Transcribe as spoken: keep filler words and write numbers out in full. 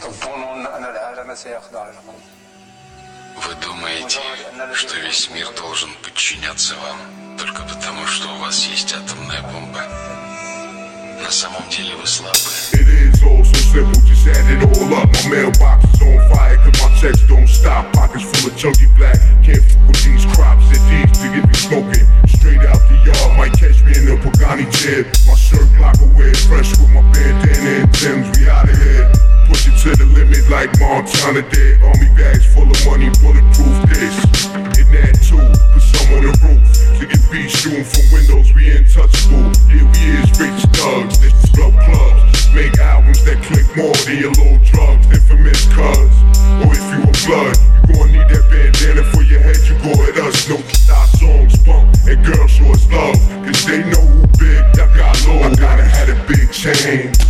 تظنون أن العالم سيخضع لكم. Вы думаете, что весь мир должен подчиняться вам только потому, что у вас есть атомная бомба? На самом деле вы слабы. It is all so simple, just add it all up. My mailbox is on fire, cause my checks don't stop. Pockets full of chunky black. Can't f with these crops and these to get me smoking. Straight out the yard, might catch me in a Pagani jet. My shirt block away, fresh with my bandana and Tim's, we out of here. Push it to the limit like Montana did. Army bags full of money, bulletproof this. In that too, put some on the roof. To get beat shooting from windows, we untouchable. Yeah, we is rich thugs, this is club clubs. Make albums that click more than your little drugs. Infamous cuz, or if you a blood, you gon' need that bandana for your head. You go at us, no our songs bump. And girls show us love, cause they know who big, I got low. I gotta have a big change.